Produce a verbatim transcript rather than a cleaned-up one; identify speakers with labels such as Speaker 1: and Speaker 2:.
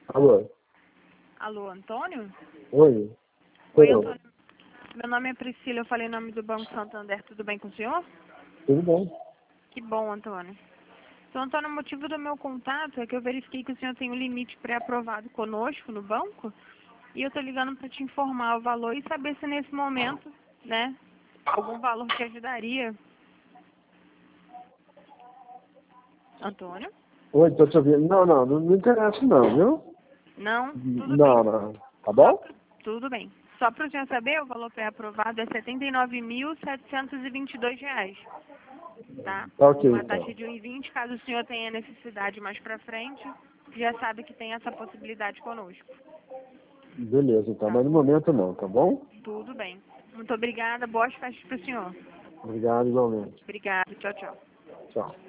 Speaker 1: Alô?
Speaker 2: Alô, Antônio?
Speaker 1: Oi?
Speaker 2: Oi,
Speaker 1: Eu.
Speaker 2: Antônio. Meu nome é Priscila, eu falei em nome do Banco Santander. Tudo bem com o senhor?
Speaker 1: Tudo bem?
Speaker 2: Que bom, Antônio. Então, Antônio, o motivo do meu contato é que eu verifiquei que o senhor tem um limite pré-aprovado conosco no banco e eu estou ligando para te informar o valor e saber se nesse momento, né, algum valor te ajudaria. Antônio?
Speaker 1: Oi, tô te ouvindo. Não, não, não me interessa não, viu?
Speaker 2: Não? Tudo bem.
Speaker 1: Não, não. Tá
Speaker 2: Só
Speaker 1: bom?
Speaker 2: pro... Tudo bem. Só para o senhor saber, o valor pré-aprovado é setenta e nove mil setecentos e vinte e dois reais. Tá?
Speaker 1: Tá ok,
Speaker 2: Uma
Speaker 1: então.
Speaker 2: taxa de um e vinte, caso o senhor tenha necessidade mais para frente, já sabe que tem essa possibilidade conosco.
Speaker 1: Beleza, então.
Speaker 2: Tá
Speaker 1: Mas no
Speaker 2: bom?
Speaker 1: momento não, tá bom?
Speaker 2: Tudo bem. Muito obrigada. Boas festas para o senhor.
Speaker 1: Obrigado igualmente.
Speaker 2: Obrigada. Tchau, tchau.
Speaker 1: Tchau.